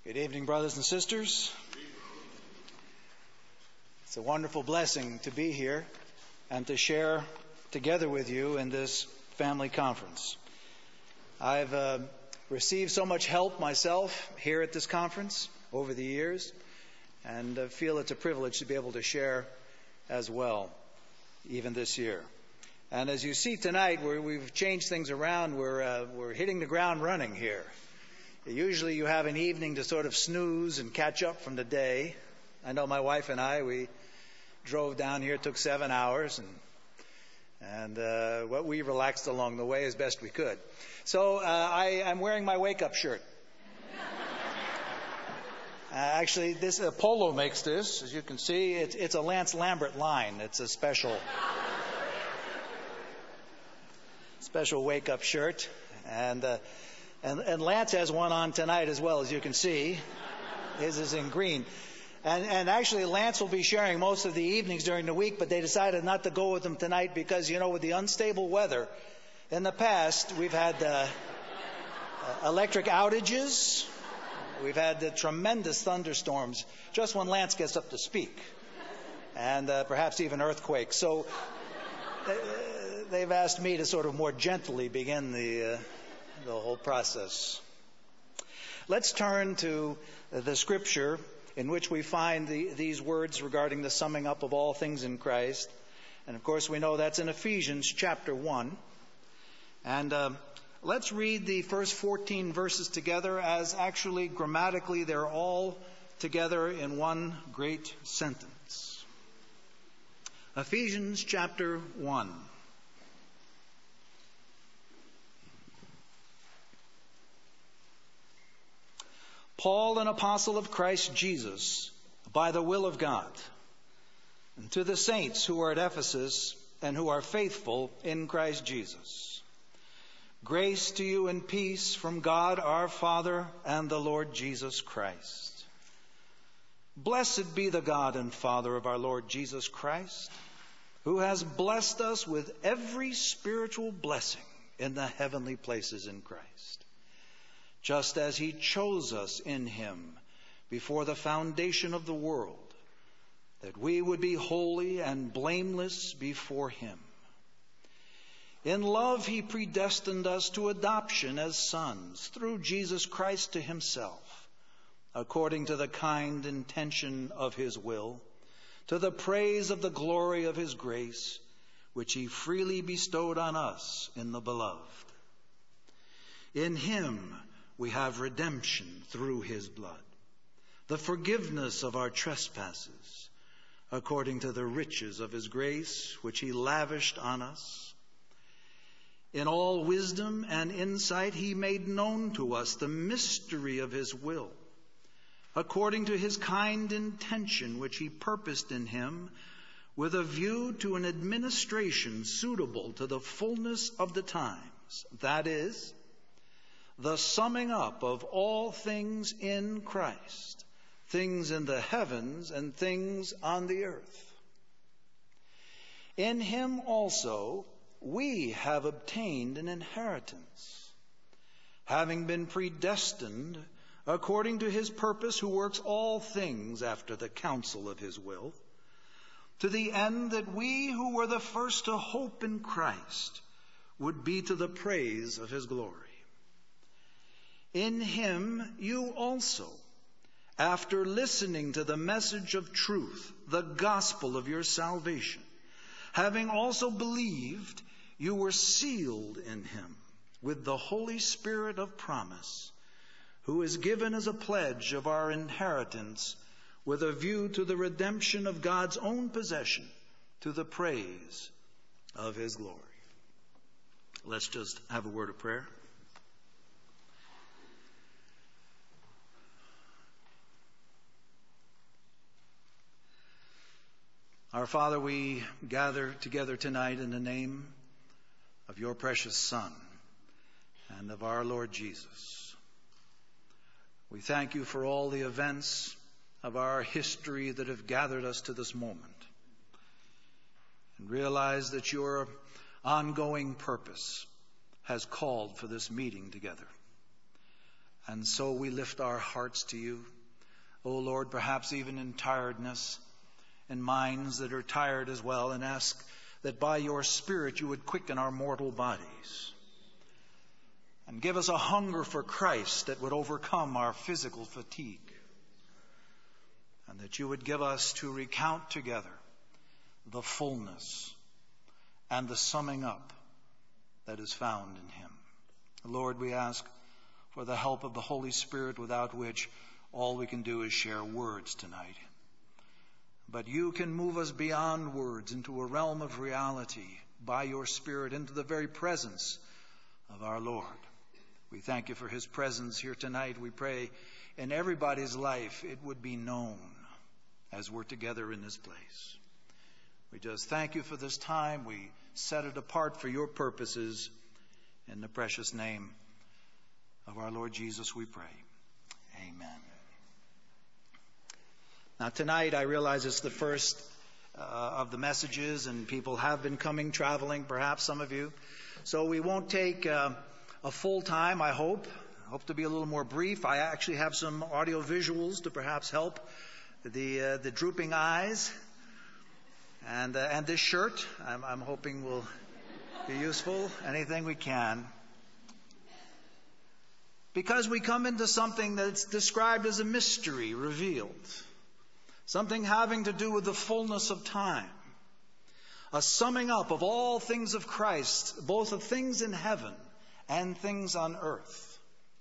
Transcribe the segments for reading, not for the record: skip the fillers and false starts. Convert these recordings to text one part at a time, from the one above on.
Good evening, brothers and sisters. It's a wonderful blessing to be here and to share together with you in this family conference. I've received so much help myself here at this conference over the years, and I feel it's a privilege to be able to share as well, even this year. And as you see tonight, we've changed things around. We're hitting the ground running here. Usually you have an evening to sort of snooze and catch up from the day. I know my wife and I, we drove down here, it took 7 hours, and we relaxed along the way as best we could. So I'm wearing my wake-up shirt. Actually, this Polo makes this. As you can see, it's a Lance Lambert line. It's a special wake-up shirt. And Lance has one on tonight as well, as you can see. His is in green. And actually, Lance will be sharing most of the evenings during the week, but they decided not to go with him tonight because, with the unstable weather, in the past, we've had electric outages. We've had tremendous thunderstorms just when Lance gets up to speak. And perhaps even earthquakes. So they've asked me to sort of more gently begin the whole process. Let's turn to the scripture in which we find these words regarding the summing up of all things in Christ. And of course we know that's in Ephesians chapter 1. And let's read the first 14 verses together, as actually grammatically they're all together in one great sentence. Ephesians chapter 1. Paul, an apostle of Christ Jesus, by the will of God, and to the saints who are at Ephesus and who are faithful in Christ Jesus. Grace to you and peace from God our Father and the Lord Jesus Christ. Blessed be the God and Father of our Lord Jesus Christ, who has blessed us with every spiritual blessing in the heavenly places in Christ, just as he chose us in him before the foundation of the world, that we would be holy and blameless before him. In love he predestined us to adoption as sons through Jesus Christ to himself, according to the kind intention of his will, to the praise of the glory of his grace, which he freely bestowed on us in the beloved. In him we have redemption through his blood, the forgiveness of our trespasses, according to the riches of his grace, which he lavished on us. In all wisdom and insight he made known to us the mystery of his will, according to his kind intention, which he purposed in him, with a view to an administration suitable to the fullness of the times, that is, the summing up of all things in Christ, things in the heavens and things on the earth. In him also we have obtained an inheritance, having been predestined according to his purpose, who works all things after the counsel of his will, to the end that we who were the first to hope in Christ would be to the praise of his glory. In him you also, after listening to the message of truth, the gospel of your salvation, having also believed, you were sealed in him with the Holy Spirit of promise, who is given as a pledge of our inheritance, with a view to the redemption of God's own possession, to the praise of his glory. Let's just have a word of prayer. Our Father, we gather together tonight in the name of your precious Son and of our Lord Jesus. We thank you for all the events of our history that have gathered us to this moment, and realize that your ongoing purpose has called for this meeting together. And so we lift our hearts to you, O Lord, perhaps even in tiredness, in minds that are tired as well, and ask that by your Spirit you would quicken our mortal bodies and give us a hunger for Christ that would overcome our physical fatigue, and that you would give us to recount together the fullness and the summing up that is found in him. Lord, we ask for the help of the Holy Spirit, without which all we can do is share words tonight. But you can move us beyond words into a realm of reality by your Spirit, into the very presence of our Lord. We thank you for his presence here tonight. We pray in everybody's life it would be known as we're together in this place. We just thank you for this time. We set it apart for your purposes. In the precious name of our Lord Jesus, we pray. Amen. Now tonight, I realize it's the first of the messages, and people have been coming, traveling, perhaps some of you. So we won't take a full time, I hope. I hope to be a little more brief. I actually have some audio visuals to perhaps help the drooping eyes. And this shirt, I'm hoping will be useful. Anything we can. Because we come into something that's described as a mystery revealed. Something having to do with the fullness of time. A summing up of all things of Christ, both of things in heaven and things on earth.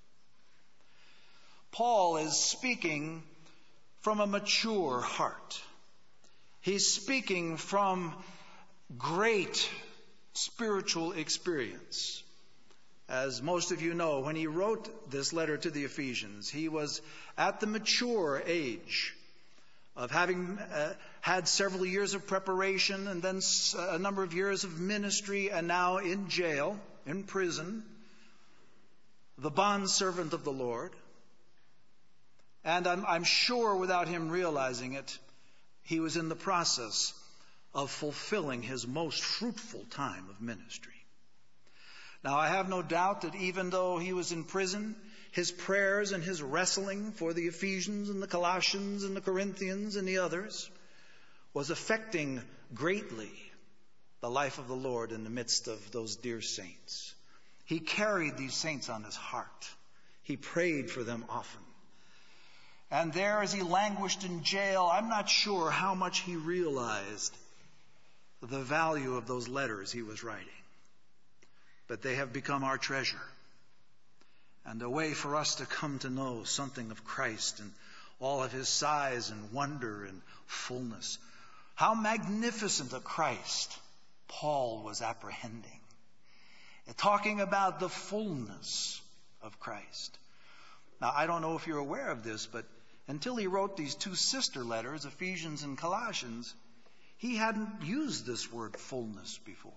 Paul is speaking from a mature heart. He's speaking from great spiritual experience. As most of you know, when he wrote this letter to the Ephesians, he was at the mature age of having had several years of preparation and then a number of years of ministry, and now in jail, in prison, the bondservant of the Lord. And I'm sure without him realizing it, he was in the process of fulfilling his most fruitful time of ministry. Now, I have no doubt that even though he was in prison, his prayers and his wrestling for the Ephesians and the Colossians and the Corinthians and the others was affecting greatly the life of the Lord in the midst of those dear saints. He carried these saints on his heart. He prayed for them often. And there, as he languished in jail, I'm not sure how much he realized the value of those letters he was writing. But they have become our treasure, and a way for us to come to know something of Christ and all of his size and wonder and fullness. How magnificent a Christ Paul was apprehending, talking about the fullness of Christ. Now, I don't know if you're aware of this, but until he wrote these two sister letters, Ephesians and Colossians, he hadn't used this word fullness before.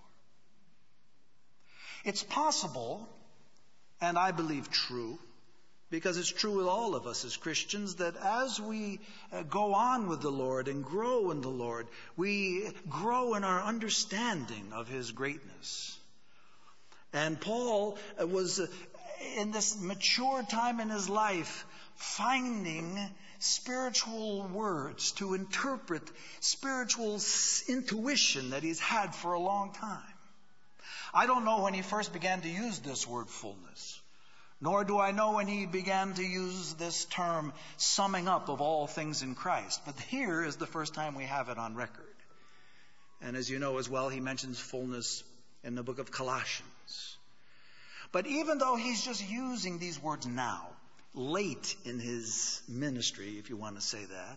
It's possible, and I believe true, because it's true with all of us as Christians, that as we go on with the Lord and grow in the Lord, we grow in our understanding of his greatness. And Paul was, in this mature time in his life, finding spiritual words to interpret spiritual intuition that he's had for a long time. I don't know when he first began to use this word fullness, nor do I know when he began to use this term summing up of all things in Christ. But here is the first time we have it on record. And as you know as well, he mentions fullness in the book of Colossians. But even though he's just using these words now, late in his ministry, if you want to say that,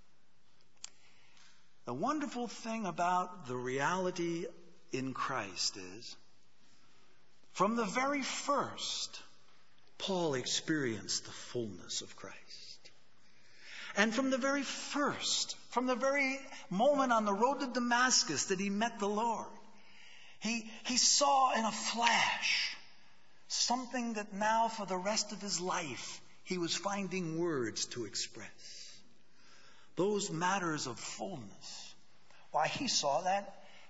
the wonderful thing about the reality in Christ is, from the very first, Paul experienced the fullness of Christ. And from the very first, from the very moment on the road to Damascus that he met the Lord, he saw in a flash something that now for the rest of his life he was finding words to express. Those matters of fullness. Why, he saw that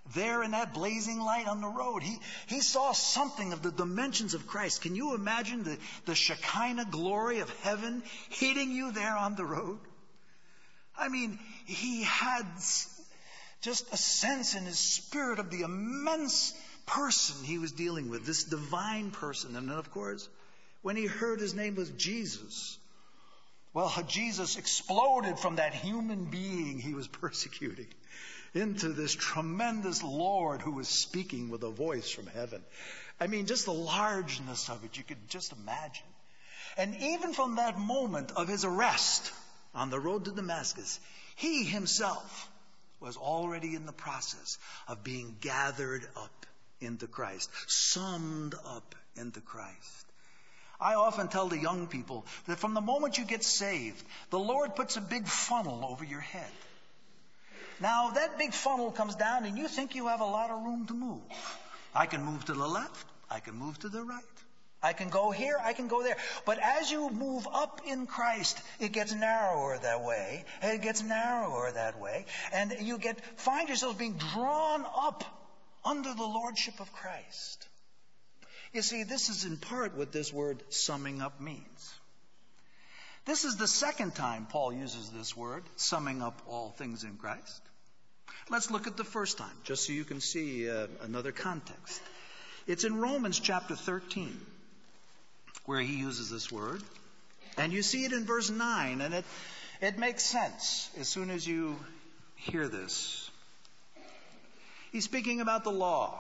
there in that blazing light on the road. He saw something of the dimensions of Christ. Can you imagine the Shekinah glory of heaven hitting you there on the road? I mean, he had just a sense in his spirit of the immense person he was dealing with, this divine person. And then, of course, when he heard his name was Jesus, well, Jesus exploded from that human being he was persecuting into this tremendous Lord who was speaking with a voice from heaven. I mean, just the largeness of it, you could just imagine. And even from that moment of his arrest on the road to Damascus, he himself was already in the process of being gathered up into Christ, summed up into Christ. I often tell the young people that from the moment you get saved, the Lord puts a big funnel over your head. Now, that big funnel comes down and you think you have a lot of room to move. I can move to the left. I can move to the right. I can go here. I can go there. But as you move up in Christ, it gets narrower that way. And it gets narrower that way. And you find yourself being drawn up under the lordship of Christ. You see, this is in part what this word summing up means. This is the second time Paul uses this word, summing up all things in Christ. Let's look at the first time, just so you can see another context. It's in Romans chapter 13, where he uses this word. And you see it in verse 9, and it makes sense as soon as you hear this. He's speaking about the law.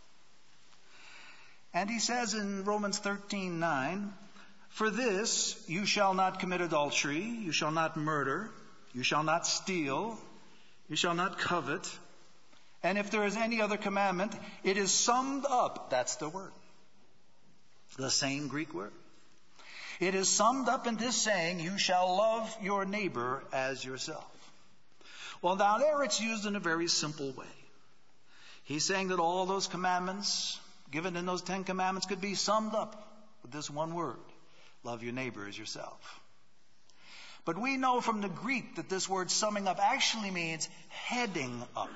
And he says in Romans 13:9, "For this you shall not commit adultery, you shall not murder, you shall not steal, you shall not covet. And if there is any other commandment, it is summed up." That's the word. The same Greek word. It is summed up in this saying, "You shall love your neighbor as yourself." Well, now there it's used in a very simple way. He's saying that all those commandments given in those 10 commandments could be summed up with this one word: love your neighbor as yourself. But we know from the Greek that this word summing up actually means heading up.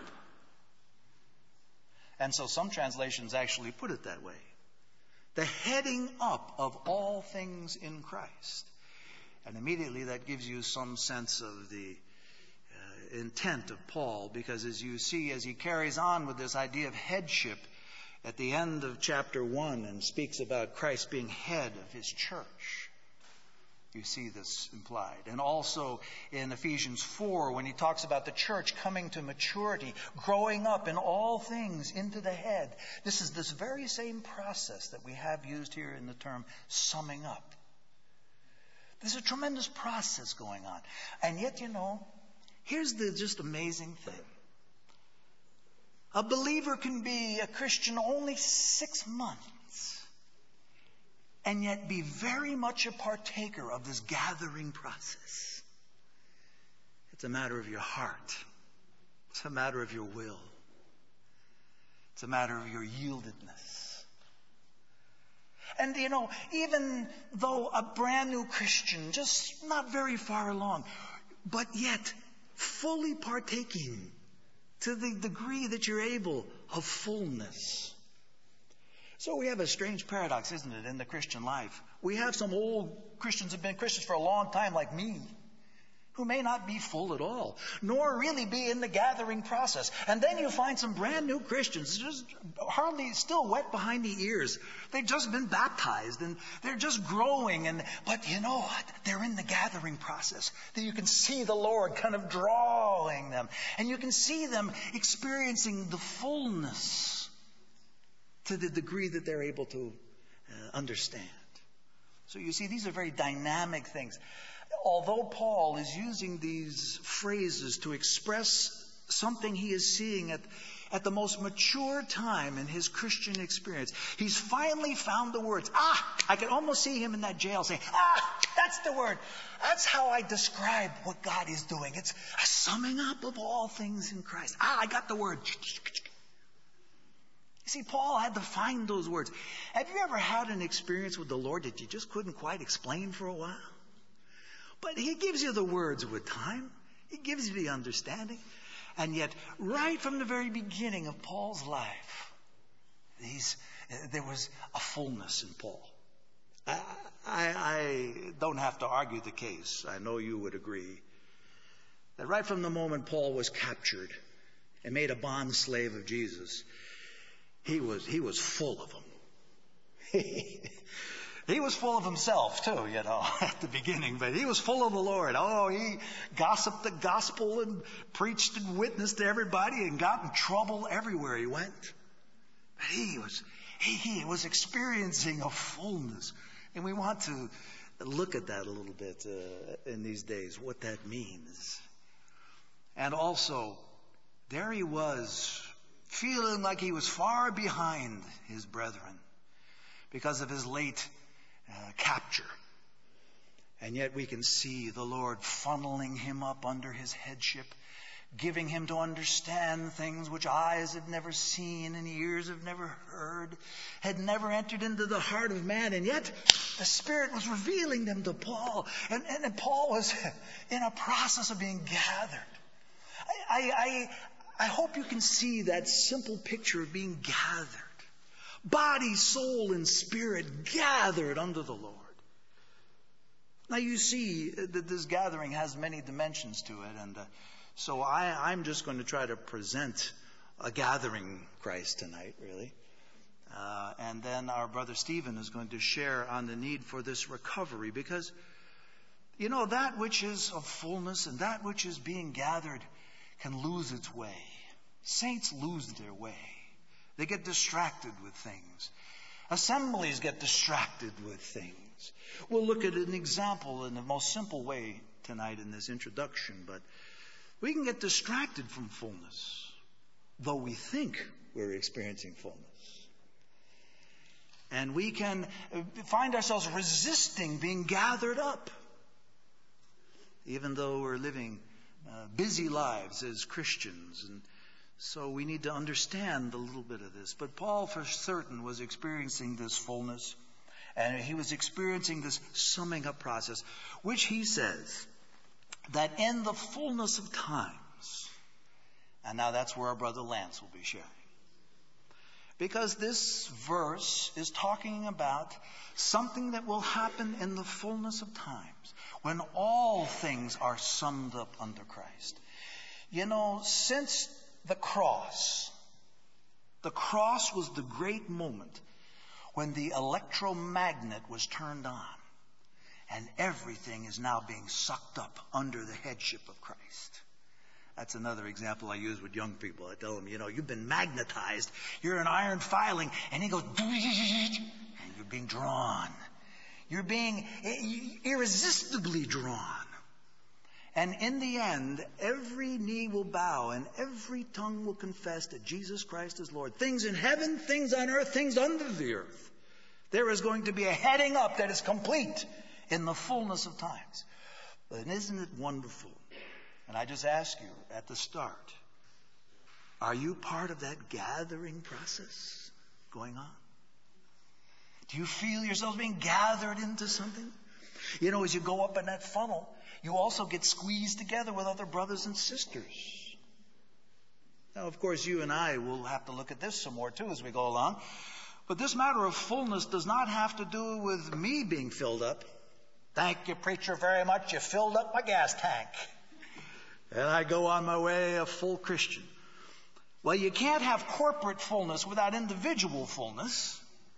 And so some translations actually put it that way. The heading up of all things in Christ. And immediately that gives you some sense of the intent of Paul, because as you see, as he carries on with this idea of headship at the end of chapter 1 and speaks about Christ being head of his church, you see this implied. And also in Ephesians 4, when he talks about the church coming to maturity, growing up in all things into the head, this is this very same process that we have used here in the term summing up. There's a tremendous process going on. And yet, here's the just amazing thing. A believer can be a Christian only 6 months and yet be very much a partaker of this gathering process. It's a matter of your heart. It's a matter of your will. It's a matter of your yieldedness. And even though a brand new Christian, just not very far along, but yet fully partaking to the degree that you're able of fullness. So we have a strange paradox, isn't it, in the Christian life? We have some old Christians who have been Christians for a long time, like me, who may not be full at all, nor really be in the gathering process. And then you find some brand new Christians, just hardly still wet behind the ears. They've just been baptized and they're just growing. But you know what? They're in the gathering process. That you can see the Lord kind of drawing them. And you can see them experiencing the fullness to the degree that they're able to understand. So you see, these are very dynamic things. Although Paul is using these phrases to express something he is seeing at the most mature time in his Christian experience, he's finally found the words. I can almost see him in that jail saying, that's the word. That's how I describe what God is doing. It's a summing up of all things in Christ. I got the word. You see, Paul had to find those words. Have you ever had an experience with the Lord that you just couldn't quite explain for a while? But he gives you the words with time. He gives you the understanding. And yet, right from the very beginning of Paul's life, there was a fullness in Paul. I don't have to argue the case. I know you would agree that right from the moment Paul was captured and made a bond slave of Jesus, he was full of him. He was full of himself too, at the beginning, but he was full of the Lord. Oh, he gossiped the gospel and preached and witnessed to everybody and got in trouble everywhere he went. But he was experiencing a fullness. And we want to look at that a little bit in these days, what that means. And also, there he was, feeling like he was far behind his brethren because of his late capture. And yet we can see the Lord funneling him up under his headship, giving him to understand things which eyes have never seen and ears have never heard, had never entered into the heart of man. And yet the Spirit was revealing them to Paul. And Paul was in a process of being gathered. I hope you can see that simple picture of being gathered. Body, soul, and spirit gathered under the Lord. Now you see that this gathering has many dimensions to it. And so I'm just going to try to present a gathering Christ tonight, really. And then our brother Stephen is going to share on the need for this recovery. Because, that which is of fullness and that which is being gathered can lose its way. Saints lose their way. They get distracted with things. Assemblies get distracted with things. We'll look at an example in the most simple way tonight in this introduction, but we can get distracted from fullness, though we think we're experiencing fullness. And we can find ourselves resisting being gathered up, even though we're living busy lives as Christians. And so we need to understand a little bit of this. But Paul, for certain, was experiencing this fullness. And he was experiencing this summing up process, which he says that in the fullness of times, and now that's where our brother Lance will be sharing. Because this verse is talking about something that will happen in the fullness of times, when all things are summed up under Christ. Since the cross was the great moment when the electromagnet was turned on, and everything is now being sucked up under the headship of Christ. That's another example I use with young people. I tell them, you've been magnetized. You're an iron filing, and he goes, and you're being drawn. You're being irresistibly drawn. And in the end, every knee will bow and every tongue will confess that Jesus Christ is Lord. Things in heaven, things on earth, things under the earth. There is going to be a heading up that is complete in the fullness of times. But isn't it wonderful? And I just ask you at the start, are you part of that gathering process going on? Do you feel yourselves being gathered into something? As you go up in that funnel, you also get squeezed together with other brothers and sisters. Now, of course, you and I will have to look at this some more, too, as we go along. But this matter of fullness does not have to do with me being filled up. Thank you, preacher, very much. You filled up my gas tank. And I go on my way a full Christian. Well, you can't have corporate fullness without individual fullness.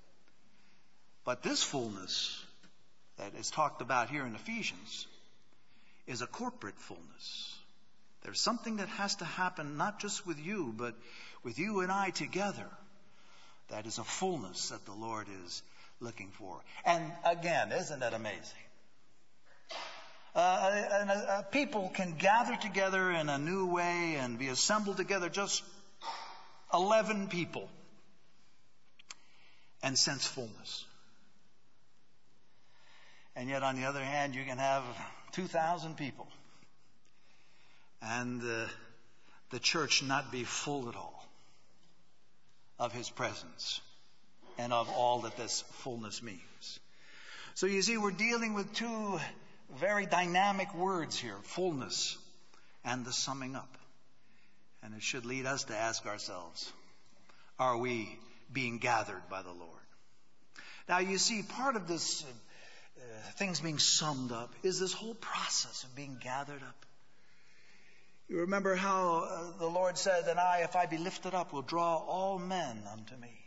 But this fullness that is talked about here in Ephesians is a corporate fullness. There's something that has to happen not just with you, but with you and I together. That is a fullness that the Lord is looking for. And again, isn't that amazing? People can gather together in a new way and be assembled together, just 11 people, and sense fullness. And yet, on the other hand, you can have 2,000 people and the church not be full at all of His presence and of all that this fullness means. So you see, we're dealing with two very dynamic words here, fullness and the summing up. And it should lead us to ask ourselves, are we being gathered by the Lord? Now, you see, part of this things being summed up is this whole process of being gathered up. You remember how the Lord said, "And I, if I be lifted up, will draw all men unto me."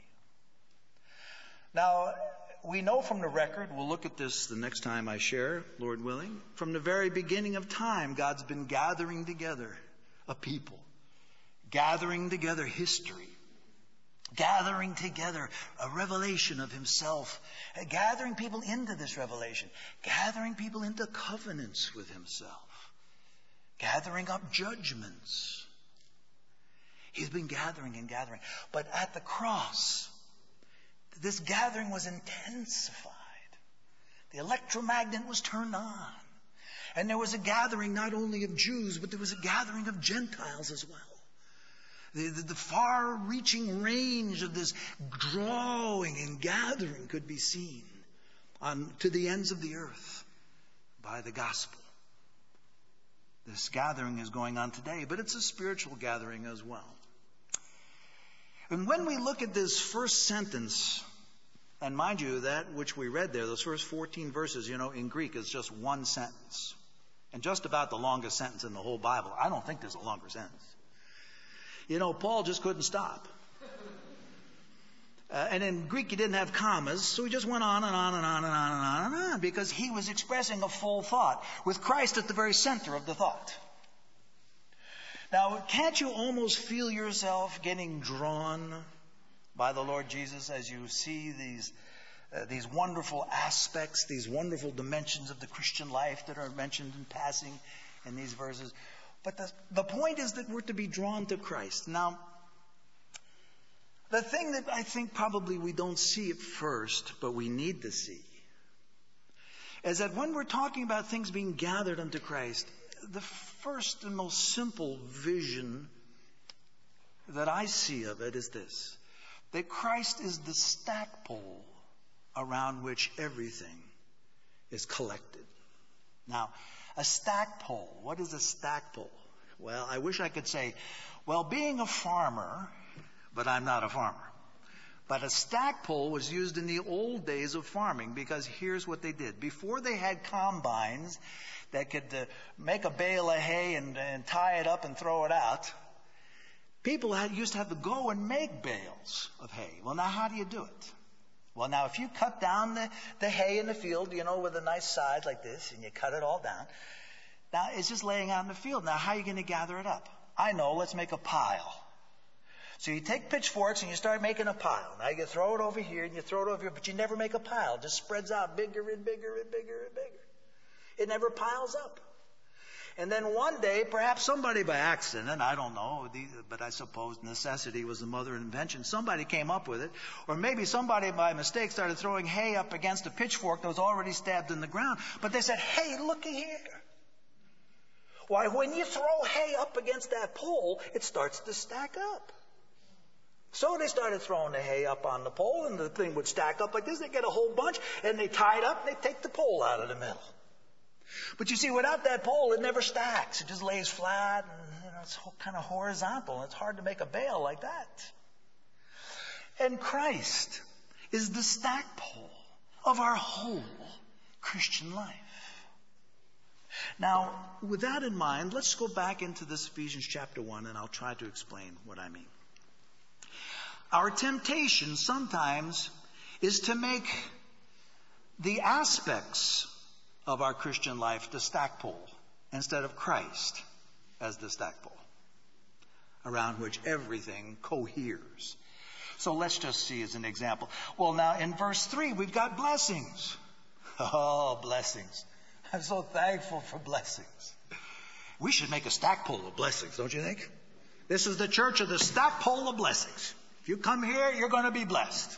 Now, we know from the record, we'll look at this the next time I share, Lord willing, from the very beginning of time, God's been gathering together a people, gathering together history, gathering together a revelation of himself, gathering people into this revelation, gathering people into covenants with himself, gathering up judgments. He's been gathering and gathering. But at the cross, this gathering was intensified. The electromagnet was turned on. And there was a gathering not only of Jews, but there was a gathering of Gentiles as well. The far-reaching range of this drawing and gathering could be seen to the ends of the earth by the gospel. This gathering is going on today, but it's a spiritual gathering as well. And when we look at this first sentence, and mind you, that which we read there, those first 14 verses, in Greek is just one sentence. And just about the longest sentence in the whole Bible. I don't think there's a longer sentence. Paul just couldn't stop. And in Greek, he didn't have commas, so he just went on and on and on and on and on and on, because he was expressing a full thought, with Christ at the very center of the thought. Now, can't you almost feel yourself getting drawn by the Lord Jesus as you see these wonderful aspects, these wonderful dimensions of the Christian life that are mentioned in passing in these verses? But the point is that we're to be drawn to Christ. Now, the thing that I think probably we don't see at first, but we need to see, is that when we're talking about things being gathered unto Christ, the first and most simple vision that I see of it is this: that Christ is the stackpole around which everything is collected. Now, a stackpole. What is a stackpole? Well, I wish I could say, being a farmer, but I'm not a farmer. But a stackpole was used in the old days of farming, because here's what they did. Before they had combines that could make a bale of hay and tie it up and throw it out, people used to have to go and make bales of hay. Well, now how do you do it? Well, now if you cut down the hay in the field, with a nice size like this, and you cut it all down, now it's just laying out in the field. Now how are you going to gather it up? I know, let's make a pile. So you take pitchforks and you start making a pile. Now you throw it over here and you throw it over here, but you never make a pile. It just spreads out bigger and bigger and bigger and bigger. It never piles up. And then one day, perhaps somebody by accident, I don't know, but I suppose necessity was the mother of invention. Somebody came up with it. Or maybe somebody by mistake started throwing hay up against a pitchfork that was already stabbed in the ground. But they said, hey, looky here. Why, when you throw hay up against that pole, it starts to stack up. So they started throwing the hay up on the pole, and the thing would stack up like this. They get a whole bunch, and they tie it up, and they take the pole out of the middle. But you see, without that pole, it never stacks. It just lays flat, and it's kind of horizontal. It's hard to make a bale like that. And Christ is the stackpole of our whole Christian life. Now, with that in mind, let's go back into this Ephesians chapter 1, and I'll try to explain what I mean. Our temptation sometimes is to make the aspects of our Christian life the stackpole instead of Christ as the stackpole around which everything coheres. So let's just see as an example. Well, now in verse 3, we've got blessings. Oh, blessings. I'm so thankful for blessings. We should make a stackpole of blessings, don't you think? This is the church of the stackpole of blessings. If you come here, you're going to be blessed.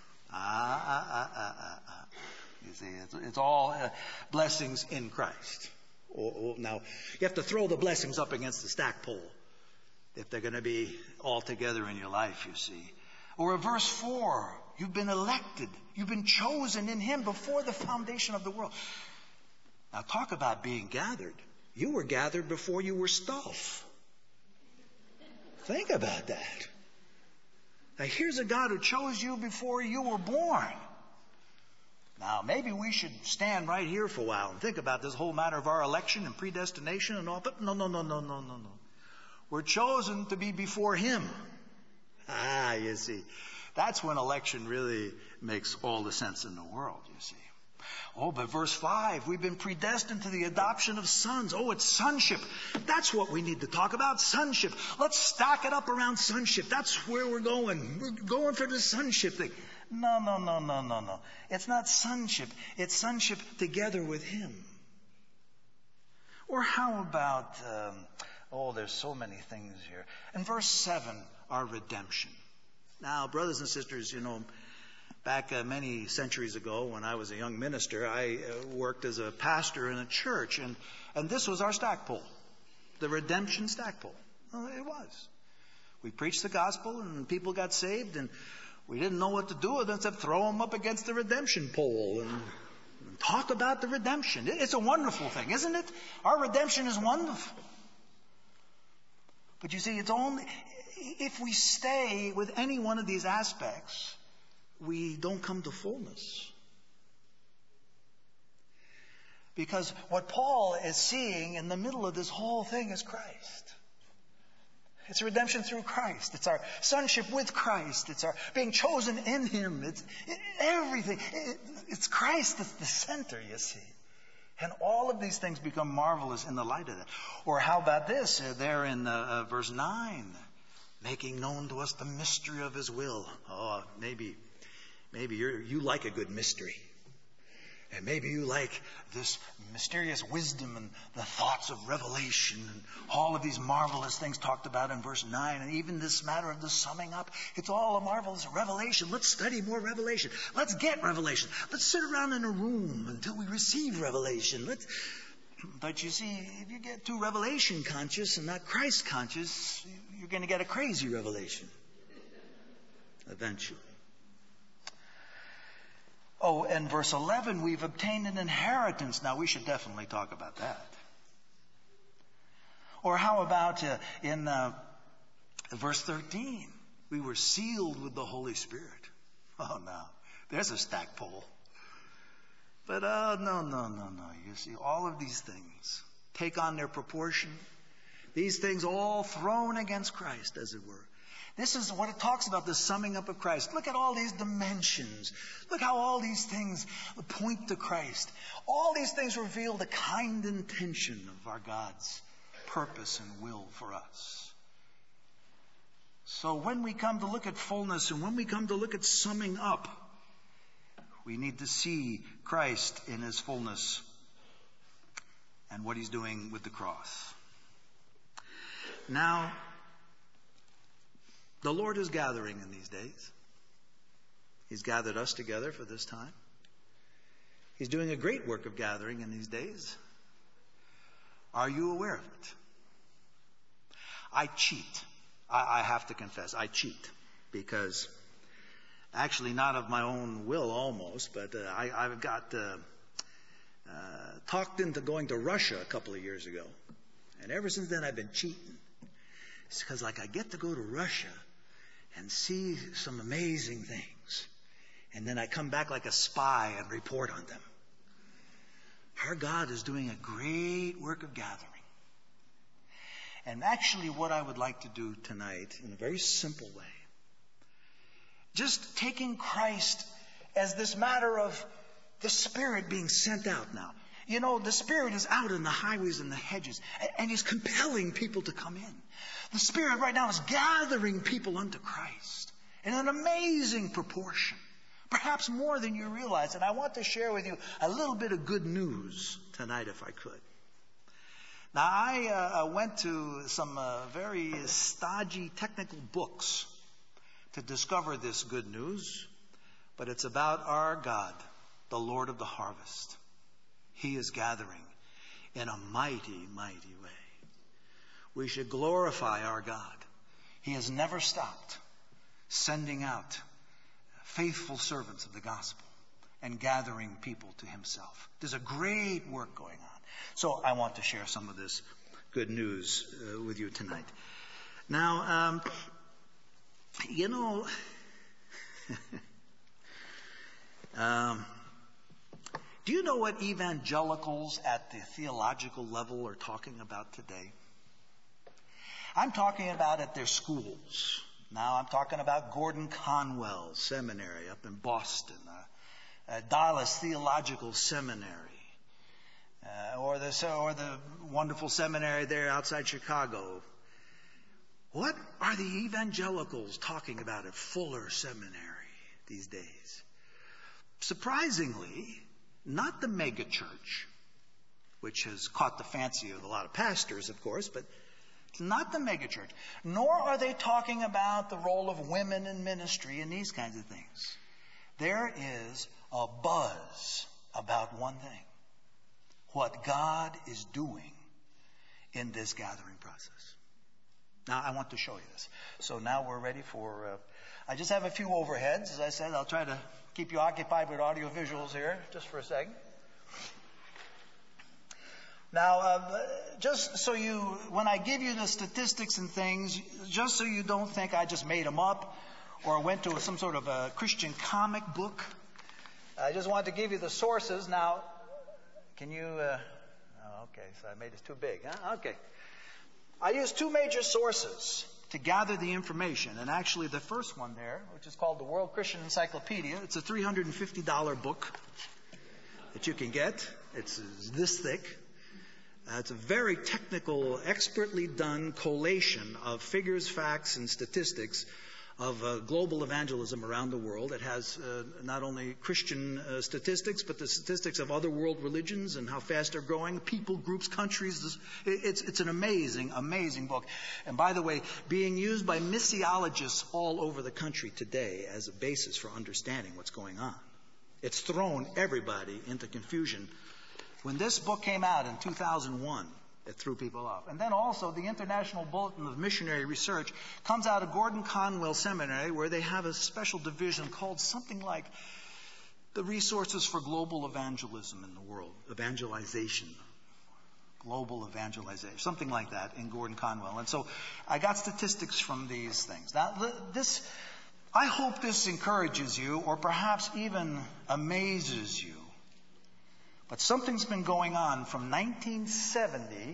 You see, it's all blessings in Christ. Now, you have to throw the blessings up against the stackpole if they're going to be all together in your life, you see. Or verse 4, you've been elected. You've been chosen in Him before the foundation of the world. Now, talk about being gathered. You were gathered before you were stuff. Think about that. Now, here's a God who chose you before you were born. Now, maybe we should stand right here for a while and think about this whole matter of our election and predestination and all. But no. We're chosen to be before Him. You see. That's when election really makes all the sense in the world, you see. Oh, but verse 5, we've been predestined to the adoption of sons. Oh, it's sonship. That's what we need to talk about, sonship. Let's stack it up around sonship. That's where we're going. We're going for the sonship thing. No. It's not sonship. It's sonship together with Him. Or how about, there's so many things here. In verse 7, our redemption. Now, brothers and sisters, back many centuries ago when I was a young minister, I worked as a pastor in a church, and this was our stackpole, the redemption stackpole. Well, it was. We preached the gospel, and people got saved, and we didn't know what to do with them except throw them up against the redemption pole and talk about the redemption. It's a wonderful thing, isn't it? Our redemption is wonderful. But you see, it's only if we stay with any one of these aspects, we don't come to fullness. Because what Paul is seeing in the middle of this whole thing is Christ. It's redemption through Christ. It's our sonship with Christ. It's our being chosen in Him. It's everything. It's Christ that's the center, you see. And all of these things become marvelous in the light of that. Or how about this? There in verse 9, making known to us the mystery of His will. Oh, maybe you like a good mystery. And maybe you like this mysterious wisdom and the thoughts of revelation and all of these marvelous things talked about in verse 9. And even this matter of the summing up. It's all a marvelous revelation. Let's study more revelation. Let's get revelation. Let's sit around in a room until we receive revelation. But you see, if you get too revelation conscious and not Christ conscious, you're going to get a crazy revelation eventually. Oh, and verse 11, we've obtained an inheritance. Now, we should definitely talk about that. Or how about in verse 13, we were sealed with the Holy Spirit. Oh, no, there's a stackpole. But no. You see, all of these things take on their proportion. These things all thrown against Christ, as it were. This is what it talks about, the summing up of Christ. Look at all these dimensions. Look how all these things point to Christ. All these things reveal the kind intention of our God's purpose and will for us. So when we come to look at fullness and when we come to look at summing up, we need to see Christ in His fullness and what He's doing with the cross. Now, the Lord is gathering in these days. He's gathered us together for this time. He's doing a great work of gathering in these days. Are you aware of it? I cheat. I have to confess, I cheat. Because, actually not of my own will almost, but I've got talked into going to Russia a couple of years ago. And ever since then I've been cheating. It's because I get to go to Russia and see some amazing things. And then I come back like a spy and report on them. Our God is doing a great work of gathering. And actually what I would like to do tonight in a very simple way, just taking Christ as this matter of the Spirit being sent out now. You know, the Spirit is out in the highways and the hedges, and He's compelling people to come in. The Spirit right now is gathering people unto Christ in an amazing proportion, perhaps more than you realize. And I want to share with you a little bit of good news tonight, if I could. Now, I went to some very stodgy technical books to discover this good news, but it's about our God, the Lord of the harvest. He is gathering in a mighty, mighty way. We should glorify our God. He has never stopped sending out faithful servants of the gospel and gathering people to Himself. There's a great work going on. So I want to share some of this good news with you tonight. Now, do you know what evangelicals at the theological level are talking about today? I'm talking about at their schools. Now I'm talking about Gordon Conwell Seminary up in Boston, Dallas Theological Seminary, or the wonderful seminary there outside Chicago. What are the evangelicals talking about at Fuller Seminary these days? Surprisingly, not the megachurch, which has caught the fancy of a lot of pastors, of course, but it's not the megachurch. Nor are they talking about the role of women in ministry and these kinds of things. There is a buzz about one thing: what God is doing in this gathering process. Now, I want to show you this. So now we're ready for... I just have a few overheads. As I said, I'll try to keep you occupied with audio visuals here just for a second. Now, just so when I give you the statistics and things, just so you don't think I just made them up or went to some sort of a Christian comic book, I just wanted to give you the sources. Now, can you... okay, so I made it too big, huh? Okay. I used two major sources to gather the information. And actually the first one there, which is called the World Christian Encyclopedia, it's a $350 book that you can get. It's this thick. It's a very technical, expertly done collation of figures, facts, and statistics of global evangelism around the world. It has not only Christian statistics, but the statistics of other world religions and how fast they're growing, people, groups, countries. It's an amazing, amazing book. And by the way, being used by missiologists all over the country today as a basis for understanding what's going on. It's thrown everybody into confusion. When this book came out in 2001, it threw people off. And then also the International Bulletin of Missionary Research comes out of Gordon Conwell Seminary, where they have a special division called something like the Resources for Global Evangelism in the World. Evangelization. Global evangelization. Something like that in Gordon Conwell. And so I got statistics from these things. Now, I hope this encourages you or perhaps even amazes you. But something's been going on from 1970,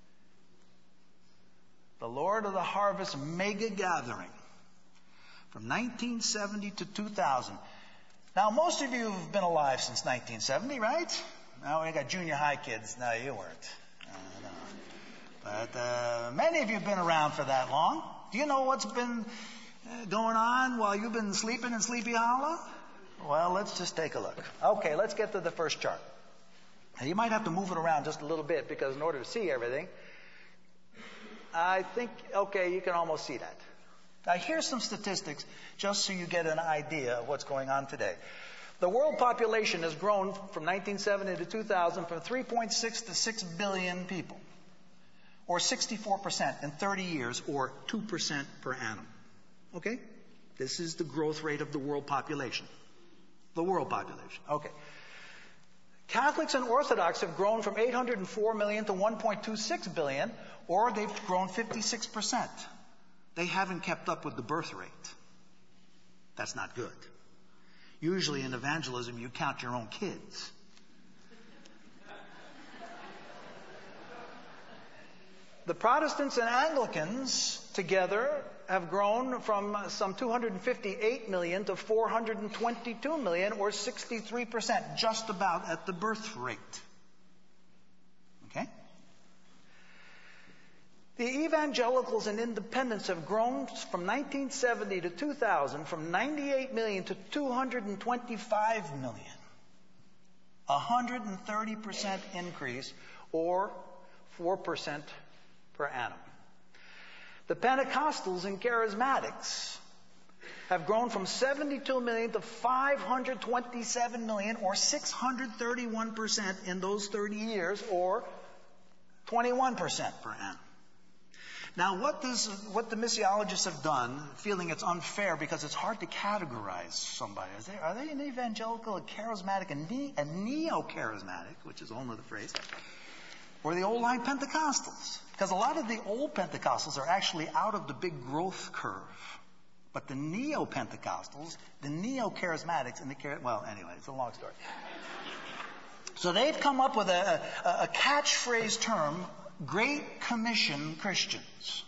the Lord of the Harvest mega gathering, from 1970 to 2000. Now, most of you have been alive since 1970, right? Now, we got junior high kids. No, you weren't. No. But many of you have been around for that long. Do you know what's been going on while you've been sleeping in Sleepy Hollow? Well, let's just take a look. Okay, let's get to the first chart. Now, you might have to move it around just a little bit because in order to see everything, I think, okay, you can almost see that. Now, here's some statistics just so you get an idea of what's going on today. The world population has grown from 1970 to 2000 from 3.6 to 6 billion people, or 64% in 30 years, or 2% per annum. Okay? This is the growth rate of the world population. The world population. Okay. Catholics and Orthodox have grown from 804 million to 1.26 billion, or they've grown 56%. They haven't kept up with the birth rate. That's not good. Usually in evangelism, you count your own kids. The Protestants and Anglicans together have grown from some 258 million to 422 million, or 63%, just about at the birth rate. Okay? The evangelicals and independents have grown from 1970 to 2000 from 98 million to 225 million. 130% increase, or 4% per annum. The Pentecostals and Charismatics have grown from 72 million to 527 million, or 631% in those 30 years, or 21% per annum. Now, what the missiologists have done, feeling it's unfair because it's hard to categorize somebody. Are they an evangelical, a charismatic, a neo-charismatic, which is a whole other phrase. were the old line Pentecostals. Because a lot of the old Pentecostals are actually out of the big growth curve. But the neo-Pentecostals, the neo-charismatics, and well, anyway, it's a long story. So they've come up with a catchphrase term, Great Commission Christians.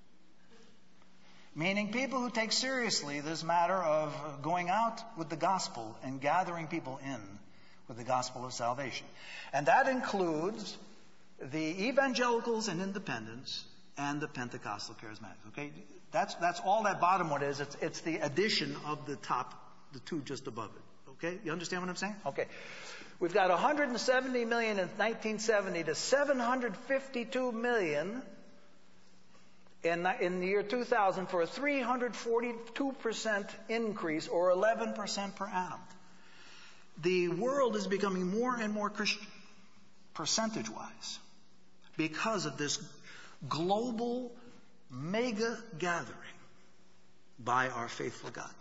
Meaning people who take seriously this matter of going out with the gospel and gathering people in with the gospel of salvation. And that includes the evangelicals and independents and the Pentecostal charismatics. Okay? That's all that bottom one is. It's the addition of the top, the two just above it. Okay? You understand what I'm saying? Okay. We've got 170 million in 1970 to 752 million in the year 2000 for a 342% increase or 11% per annum. The world is becoming more and more Christian, percentage-wise, because of this global mega gathering by our faithful God.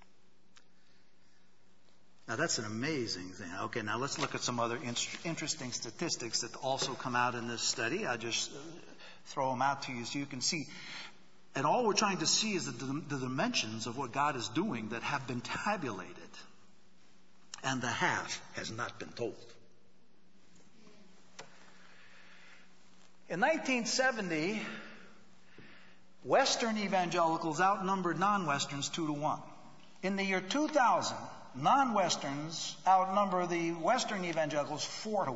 Now that's an amazing thing. Okay, now let's look at some other interesting statistics that also come out in this study. I just throw them out to you so you can see. And all we're trying to see is the dimensions of what God is doing that have been tabulated. And the half has not been told. In 1970, Western evangelicals outnumbered non-Westerns 2-1. In the year 2000, non-Westerns outnumber the Western evangelicals 4-1.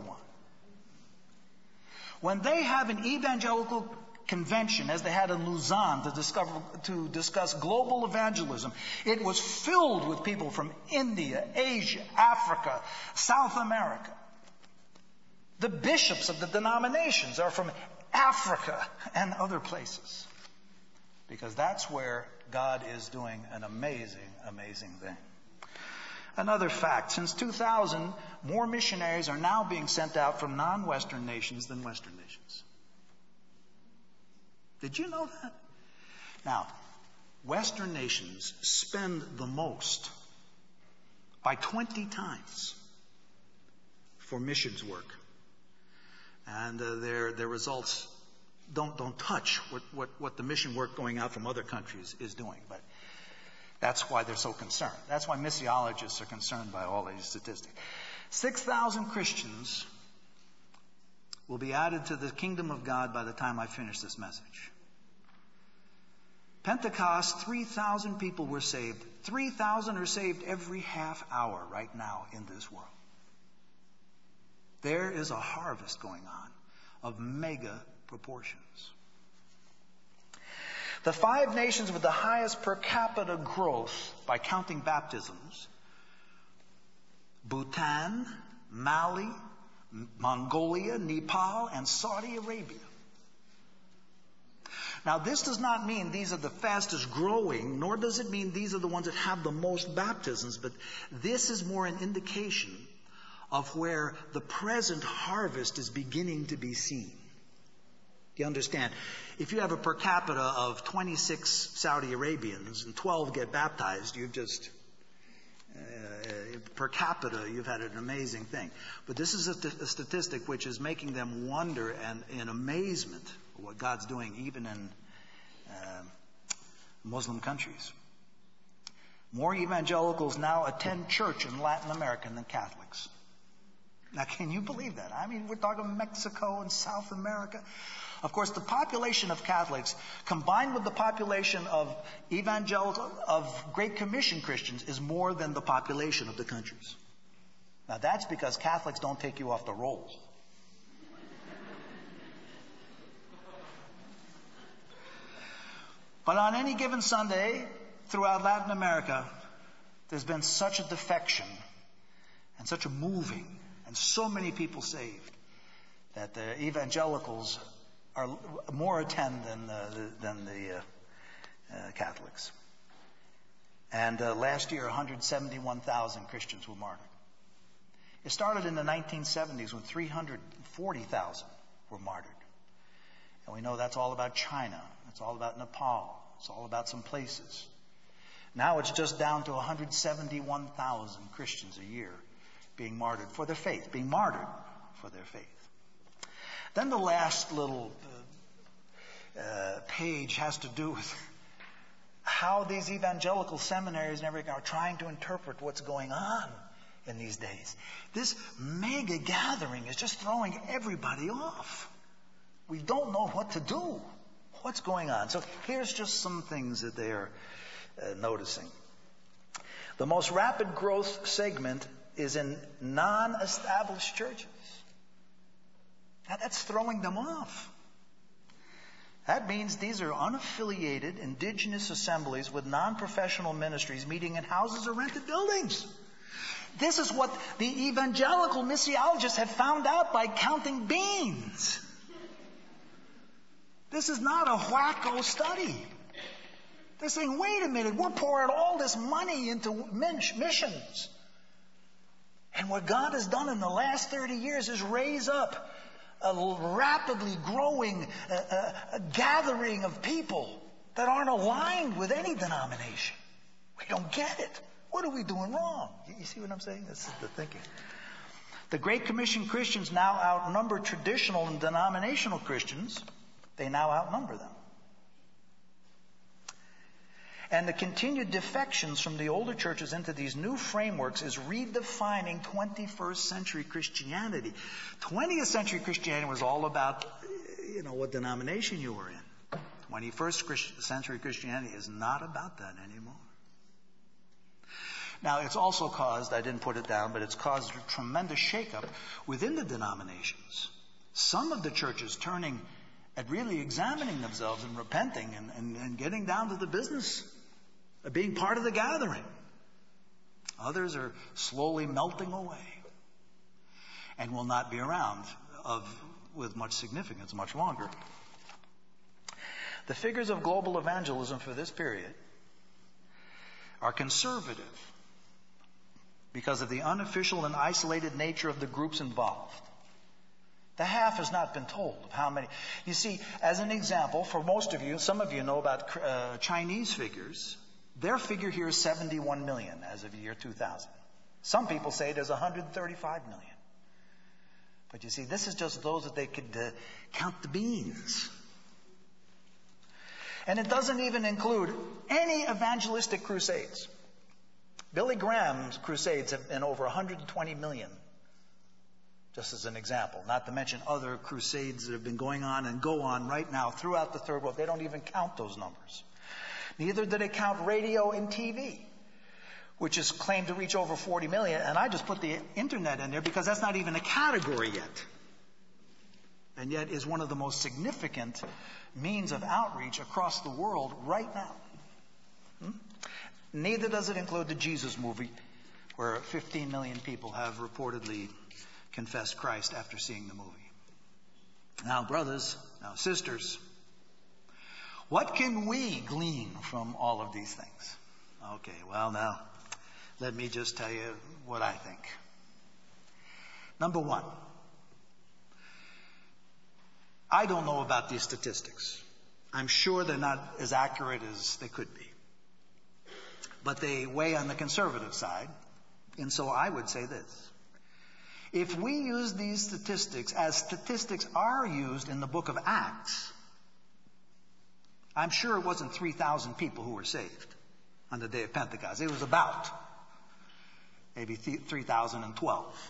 When they have an evangelical convention, as they had in Lausanne to discuss global evangelism, it was filled with people from India, Asia, Africa, South America. The bishops of the denominations are from Africa and other places, because that's where God is doing an amazing, amazing thing. Another fact, since 2000, more missionaries are now being sent out from non-Western nations than Western nations. Did you know that? Now, Western nations spend the most, by 20 times, for missions work. And their results don't touch what the mission work going out from other countries is doing. But that's why they're so concerned. That's why missiologists are concerned by all these statistics. 6,000 Christians will be added to the kingdom of God by the time I finish this message. Pentecost, 3,000 people were saved. 3,000 are saved every half hour right now in this world. There is a harvest going on of mega proportions. The 5 nations with the highest per capita growth by counting baptisms: Bhutan, Mali, Mongolia, Nepal, and Saudi Arabia. Now, this does not mean these are the fastest growing, nor does it mean these are the ones that have the most baptisms, but this is more an indication of where the present harvest is beginning to be seen. Do you understand? If you have a per capita of 26 Saudi Arabians and 12 get baptized, you've just, per capita, you've had an amazing thing. But this is a statistic which is making them wonder and in amazement at what God's doing even in Muslim countries. More evangelicals now attend church in Latin America than Catholics. Now, can you believe that? I mean, we're talking Mexico and South America. Of course, the population of Catholics, combined with the population of evangelical, of Great Commission Christians, is more than the population of the countries. Now, that's because Catholics don't take you off the rolls. But on any given Sunday, throughout Latin America, there's been such a defection and such a moving and so many people saved that the evangelicals are more attend than the Catholics. And last year, 171,000 Christians were martyred. It started in the 1970s when 340,000 were martyred. And we know that's all about China. It's all about Nepal. It's all about some places. Now it's just down to 171,000 Christians a year being martyred for their faith, being martyred for their faith. Then the last little page has to do with how these evangelical seminaries and everything are trying to interpret what's going on in these days. This mega gathering is just throwing everybody off. We don't know what to do. What's going on? So here's just some things that they are noticing. The most rapid growth segment is in non-established churches. Now, that's throwing them off. That means these are unaffiliated indigenous assemblies with non-professional ministries meeting in houses or rented buildings. This is what the evangelical missiologists have found out by counting beans. This is not a wacko study. They're saying, wait a minute, we're pouring all this money into missions. And what God has done in the last 30 years is raise up a rapidly growing gathering of people that aren't aligned with any denomination. We don't get it. What are we doing wrong? You see what I'm saying? This is the thinking. The Great Commission Christians now outnumber traditional and denominational Christians. They now outnumber them. And the continued defections from the older churches into these new frameworks is redefining 21st century Christianity. 20th century Christianity was all about, what denomination you were in. 21st century Christianity is not about that anymore. Now, it's also caused, I didn't put it down, but it's caused a tremendous shakeup within the denominations. Some of the churches turning and really examining themselves and repenting and getting down to the business of being part of the gathering. Others are slowly melting away and will not be around with much significance much longer. The figures of global evangelism for this period are conservative because of the unofficial and isolated nature of the groups involved. The half has not been told of how many. You see, as an example, for most of you, some of you know about Chinese figures. Their figure here is 71 million as of the year 2000. Some people say there's 135 million. But you see, this is just those that they could count the beans. And it doesn't even include any evangelistic crusades. Billy Graham's crusades have been over 120 million. Just as an example, not to mention other crusades that have been going on and go on right now throughout the third world. They don't even count those numbers. Neither do they count radio and TV, which is claimed to reach over 40 million. And I just put the internet in there because that's not even a category yet. And yet is one of the most significant means of outreach across the world right now. Neither does it include the Jesus movie, where 15 million people have reportedly confessed Christ after seeing the movie. Now, brothers, now sisters, what can we glean from all of these things? Okay, well now, let me just tell you what I think. Number one, I don't know about these statistics. I'm sure they're not as accurate as they could be. But they weigh on the conservative side, and so I would say this. If we use these statistics as statistics are used in the book of Acts, I'm sure it wasn't 3,000 people who were saved on the day of Pentecost. It was about maybe 3,012.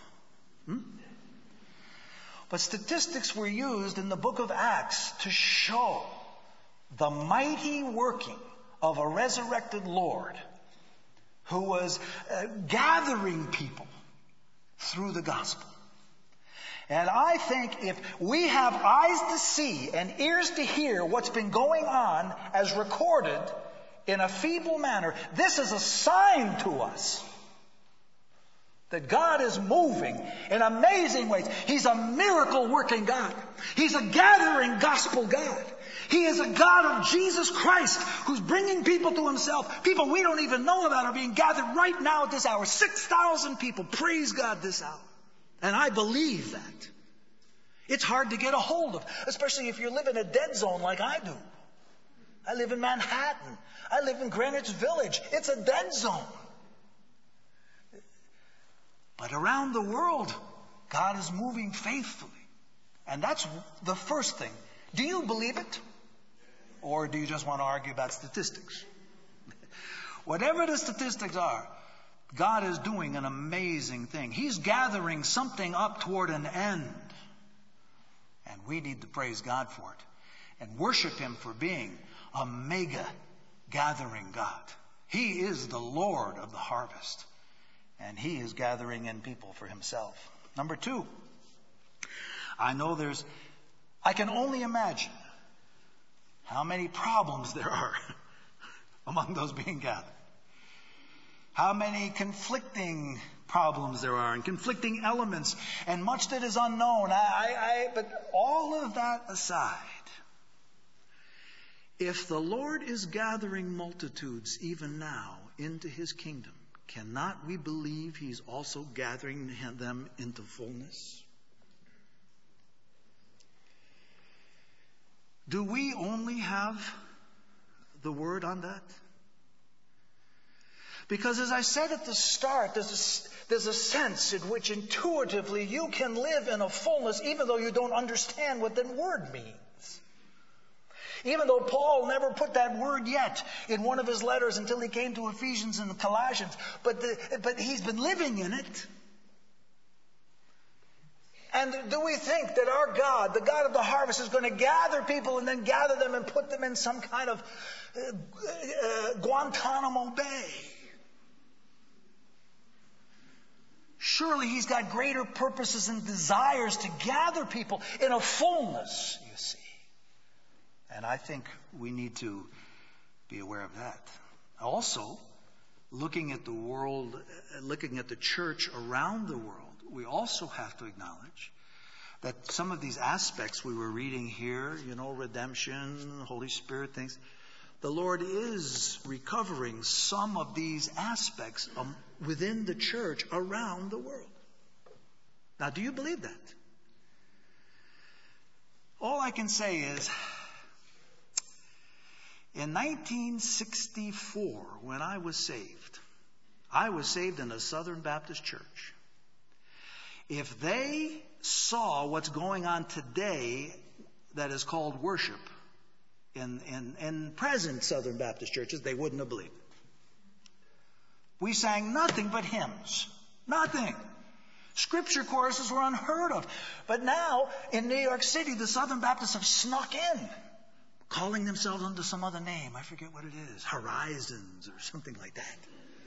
But statistics were used in the book of Acts to show the mighty working of a resurrected Lord who was gathering people through the gospel. And I think if we have eyes to see and ears to hear what's been going on as recorded in a feeble manner, this is a sign to us that God is moving in amazing ways. He's a miracle working God. He's a gathering gospel God. He is a God of Jesus Christ who's bringing people to himself. People we don't even know about are being gathered right now at this hour. 6,000 people. Praise God this hour. And I believe that. It's hard to get a hold of, especially if you live in a dead zone like I do. I live in Manhattan. I live in Greenwich Village. It's a dead zone. But around the world, God is moving faithfully. And that's the first thing. Do you believe it? Or do you just want to argue about statistics? Whatever the statistics are, God is doing an amazing thing. He's gathering something up toward an end. And we need to praise God for it and worship Him for being a mega gathering God. He is the Lord of the harvest, and He is gathering in people for Himself. Number 2, I can only imagine how many problems there are among those being gathered. How many conflicting problems there are and conflicting elements and much that is unknown. But all of that aside, if the Lord is gathering multitudes even now into His kingdom, cannot we believe He's also gathering them into fullness? Do we only have the word on that? Because as I said at the start, there's a sense in which intuitively you can live in a fullness even though you don't understand what that word means. Even though Paul never put that word yet in one of his letters until he came to Ephesians and the Colossians, but he's been living in it. And do we think that our God, the God of the harvest, is going to gather people and then gather them and put them in some kind of Guantanamo Bay? Surely He's got greater purposes and desires to gather people in a fullness, you see. And I think we need to be aware of that. Also, looking at the world, looking at the church around the world, we also have to acknowledge that some of these aspects we were reading here, redemption, Holy Spirit things, the Lord is recovering some of these aspects within the church around the world. Now, do you believe that? All I can say is, in 1964, when I was saved in a Southern Baptist church. If they saw what's going on today that is called worship in present Southern Baptist churches, they wouldn't have believed it. We sang nothing but hymns. Nothing. Scripture choruses were unheard of. But now, in New York City, the Southern Baptists have snuck in, calling themselves under some other name. I forget what it is. Horizons or something like that.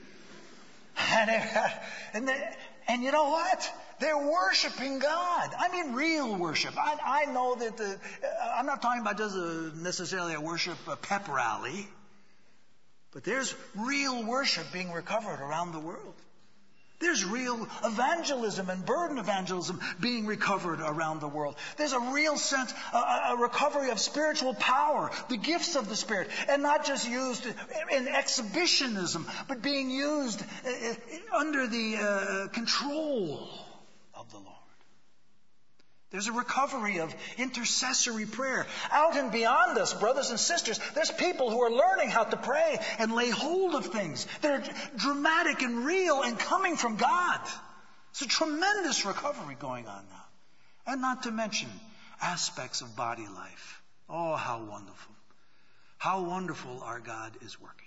And you know what? They're worshiping God. I mean, real worship. I know that I'm not talking about just necessarily a worship pep rally, but there's real worship being recovered around the world. There's real evangelism and burden evangelism being recovered around the world. There's a real sense, a recovery of spiritual power, the gifts of the Spirit, and not just used in exhibitionism, but being used under the control of the Lord. There's a recovery of intercessory prayer. Out and beyond us, brothers and sisters, there's people who are learning how to pray and lay hold of things that are dramatic and real and coming from God. It's a tremendous recovery going on now. And not to mention aspects of body life. Oh, how wonderful. How wonderful our God is working.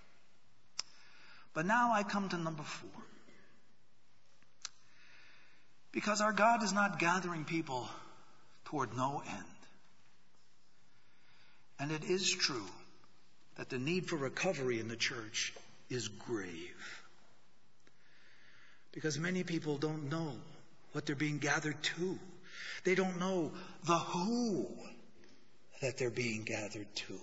But now I come to number 4. Because our God is not gathering people toward no end. And it is true that the need for recovery in the church is grave. Because many people don't know what they're being gathered to. They don't know the who that they're being gathered to.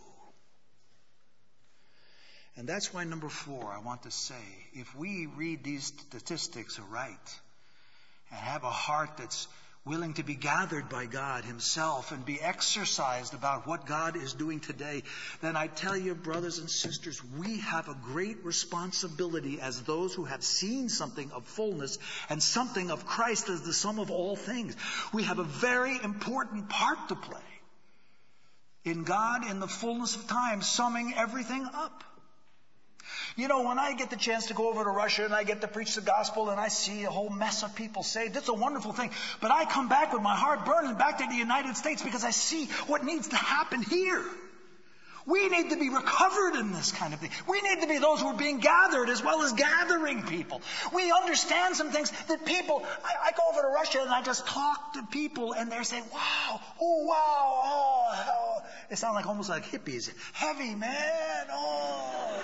And that's why number 4, I want to say, if we read these statistics aright, and have a heart that's willing to be gathered by God Himself and be exercised about what God is doing today, then I tell you, brothers and sisters, we have a great responsibility as those who have seen something of fullness and something of Christ as the sum of all things. We have a very important part to play in God in the fullness of time, summing everything up. You know, when I get the chance to go over to Russia and I get to preach the gospel and I see a whole mess of people saved, it's a wonderful thing. But I come back with my heart burning back to the United States because I see what needs to happen here. We need to be recovered in this kind of thing. We need to be those who are being gathered as well as gathering people. We understand some things that people, I go over to Russia and I just talk to people and they're saying, wow, oh, wow, oh. They sound like almost like hippies. Heavy, man, oh.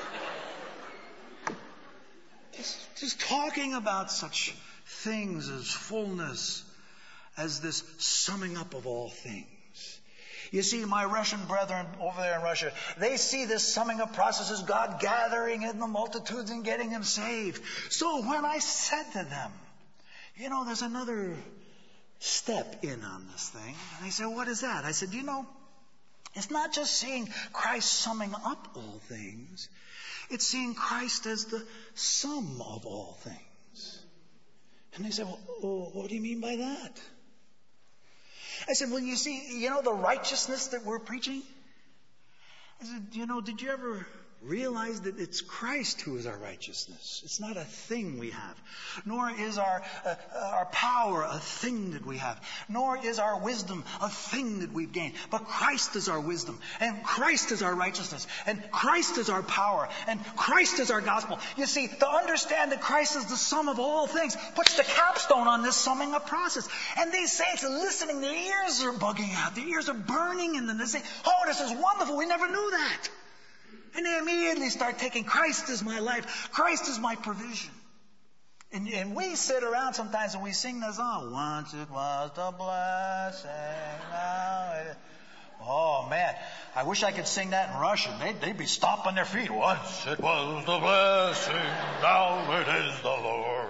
Just talking about such things as fullness, as this summing up of all things. You see, my Russian brethren over there in Russia, they see this summing up process as God gathering in the multitudes and getting them saved. So when I said to them, you know, there's another step in on this thing. And they said, what is that? I said, you know, it's not just seeing Christ summing up all things. It's seeing Christ as the sum of all things. And they said, well, what do you mean by that? I said, well, you see, you know the righteousness that we're preaching? I said, you know, did you ever realize that it's Christ who is our righteousness? It's not a thing we have. Nor is our power a thing that we have. Nor is our wisdom a thing that we've gained. But Christ is our wisdom. And Christ is our righteousness. And Christ is our power. And Christ is our gospel. You see, to understand that Christ is the sum of all things puts the capstone on this summing up process. And these saints are listening. Their ears are bugging out. Their ears are burning. And then they say, oh, this is wonderful. We never knew that. And they immediately start taking Christ is my life. Christ is my provision. And we sit around sometimes and we sing the song. Once it was the blessing, now it is. Oh, man. I wish I could sing that in Russian. They'd be stomping their feet. Once it was the blessing, now it is the Lord.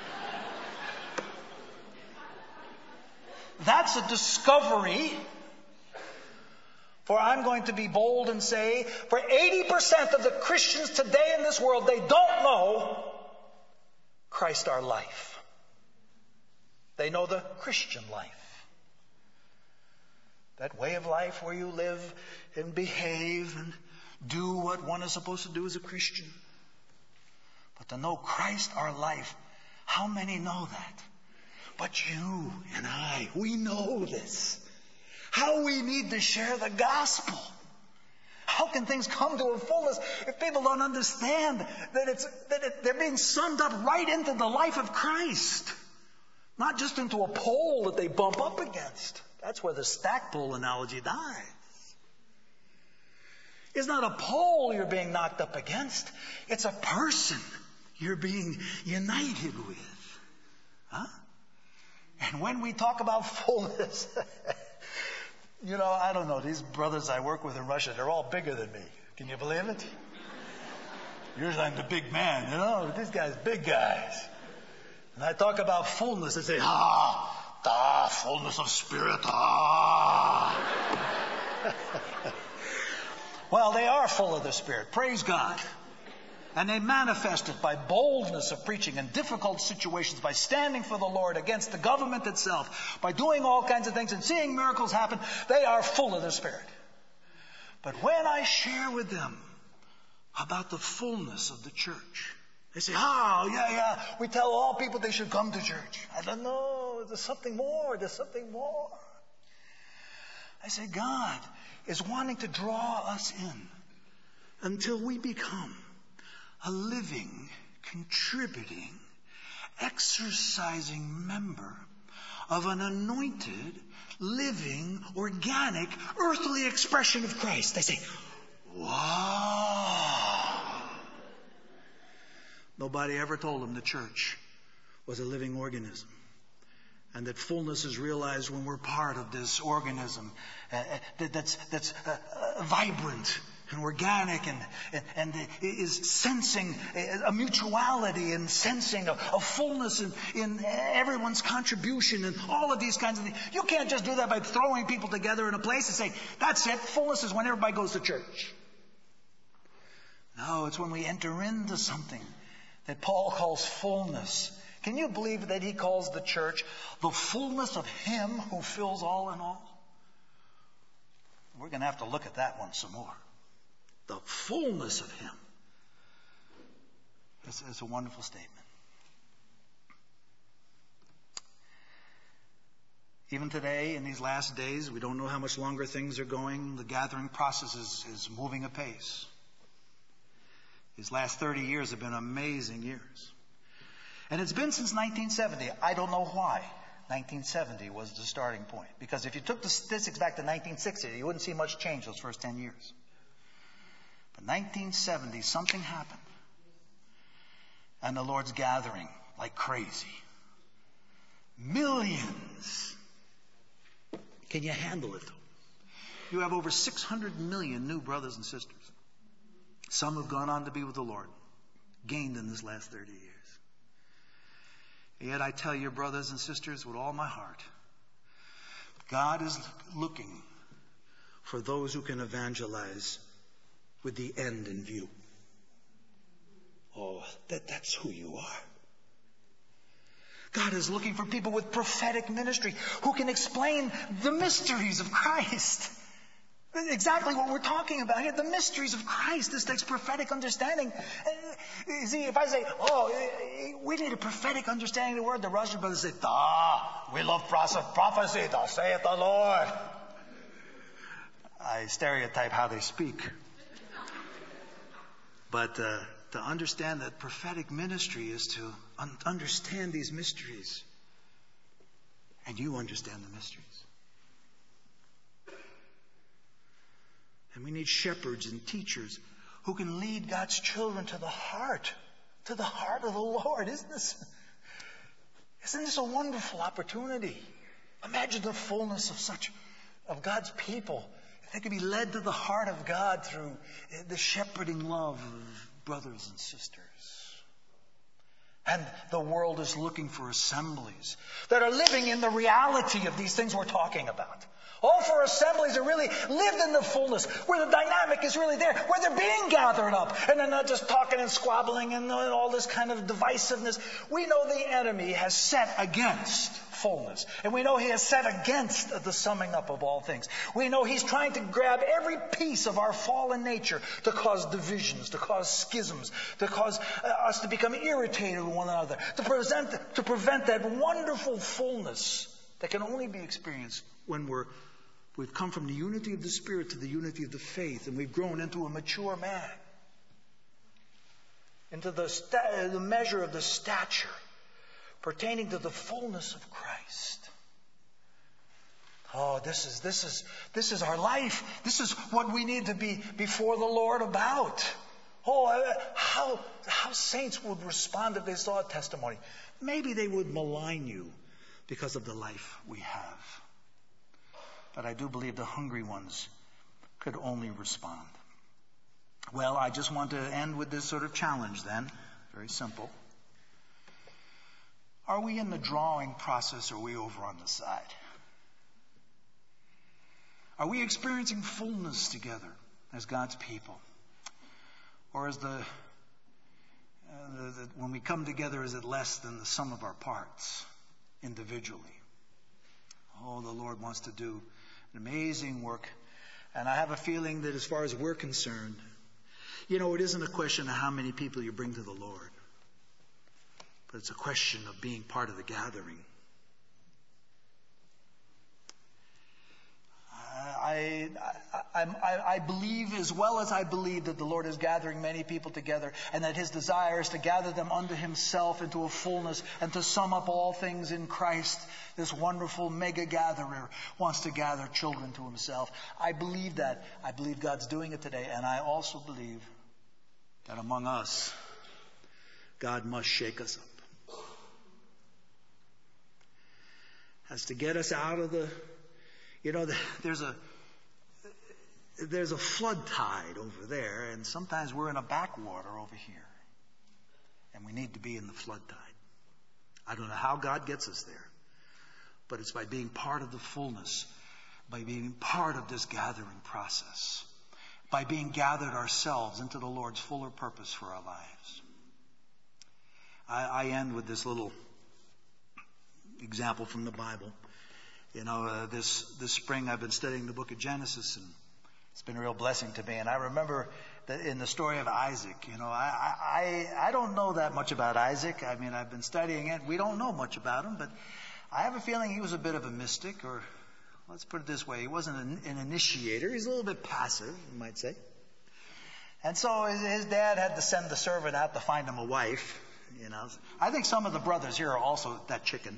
That's a discovery. For I'm going to be bold and say, for 80% of the Christians today in this world, they don't know Christ our life. They know the Christian life. That way of life where you live and behave and do what one is supposed to do as a Christian. But to know Christ our life, how many know that? But you and I, we know this. How we need to share the gospel. How can things come to a fullness if people don't understand that they're being summed up right into the life of Christ? Not just into a pole that they bump up against. That's where the stackpole analogy dies. It's not a pole you're being knocked up against. It's a person you're being united with. Huh? And when we talk about fullness... You know, I don't know. These brothers I work with in Russia, they're all bigger than me. Can you believe it? Usually I'm the big man, you know. These guys, big guys. And I talk about fullness. They say, fullness of spirit. Well, they are full of the Spirit. Praise God. And they manifest it by boldness of preaching in difficult situations, by standing for the Lord against the government itself, by doing all kinds of things and seeing miracles happen. They are full of the Spirit. But when I share with them about the fullness of the church, they say, we tell all people they should come to church. I don't know, there's something more, I say, God is wanting to draw us in until we become a living, contributing, exercising member of an anointed, living, organic, earthly expression of Christ. They say, wow. Nobody ever told them the church was a living organism. And that fullness is realized when we're part of this organism that's vibrant and organic and is sensing a mutuality and sensing a fullness in everyone's contribution and all of these kinds of things. You can't just do that by throwing people together in a place and say, that's it, fullness is when everybody goes to church. No, it's when we enter into something that Paul calls fullness. Can you believe that he calls the church the fullness of Him who fills all in all? We're going to have to look at that one some more. The fullness of Him It's a wonderful statement. Even today, in these last days, we don't know how much longer things are going. The gathering process is moving apace. These last 30 years have been amazing years. And it's been since 1970. I don't know why 1970 was the starting point. Because if you took the statistics back to 1960, you wouldn't see much change those first 10 years. But 1970, something happened. And the Lord's gathering like crazy. Millions. Can you handle it, though? You have over 600 million new brothers and sisters. Some have gone on to be with the Lord, gained in this last 30 years. And yet I tell you, brothers and sisters, with all my heart, God is looking for those who can evangelize with the end in view. Oh, that's who you are. God is looking for people with prophetic ministry who can explain the mysteries of Christ. Exactly what we're talking about here, the mysteries of Christ. This takes prophetic understanding. See, if I say, we need a prophetic understanding of the word, the Russian brothers say, we love prophecy, thus saith the Lord. I stereotype how they speak. But to understand that prophetic ministry is to understand these mysteries. And you understand the mysteries. And we need shepherds and teachers who can lead God's children to the heart of the Lord. Isn't this a wonderful opportunity? Imagine the fullness of God's people. If they could be led to the heart of God through the shepherding love of brothers and sisters. And the world is looking for assemblies that are living in the reality of these things we're talking about. Oh, for assemblies that really lived in the fullness, where the dynamic is really there, where they're being gathered up, and they're not just talking and squabbling and all this kind of divisiveness. We know the enemy has set against fullness. And we know he has set against the summing up of all things. We know he's trying to grab every piece of our fallen nature to cause divisions, to cause schisms, to cause us to become irritated with one another, to prevent that wonderful fullness that can only be experienced when we've come from the unity of the Spirit to the unity of the faith, and we've grown into a mature man, into the measure of the stature pertaining to the fullness of Christ. Oh, this is our life. This is what we need to be before the Lord about. Oh, how saints would respond if they saw a testimony. Maybe they would malign you because of the life we have. But I do believe the hungry ones could only respond. Well, I just want to end with this sort of challenge then. Very simple. Are we in the drawing process or are we over on the side? Are we experiencing fullness together as God's people? Or is when we come together, is it less than the sum of our parts individually? Oh, the Lord wants to do an amazing work. And I have a feeling that as far as we're concerned, it isn't a question of how many people you bring to the Lord. But it's a question of being part of the gathering. I believe, as well as I believe, that the Lord is gathering many people together, and that his desire is to gather them unto himself into a fullness and to sum up all things in Christ. This wonderful mega gatherer wants to gather children to himself. I believe that. I believe God's doing it today, and I also believe that among us, God must shake us up. Has to get us out of there's a flood tide over there, and sometimes we're in a backwater over here. And we need to be in the flood tide. I don't know how God gets us there, but it's by being part of the fullness, by being part of this gathering process, by being gathered ourselves into the Lord's fuller purpose for our lives. I end with this little example from the Bible. This spring I've been studying the book of Genesis, and It's been a real blessing to me. And I remember that in the story of Isaac, I don't know that much about Isaac. I mean, I've been studying it. We don't know much about him, but I have a feeling he was a bit of a mystic, or let's put it this way, he wasn't an initiator. He's a little bit passive, you might say. And so his dad had to send the servant out to find him a wife. I think some of the brothers here are also that chicken.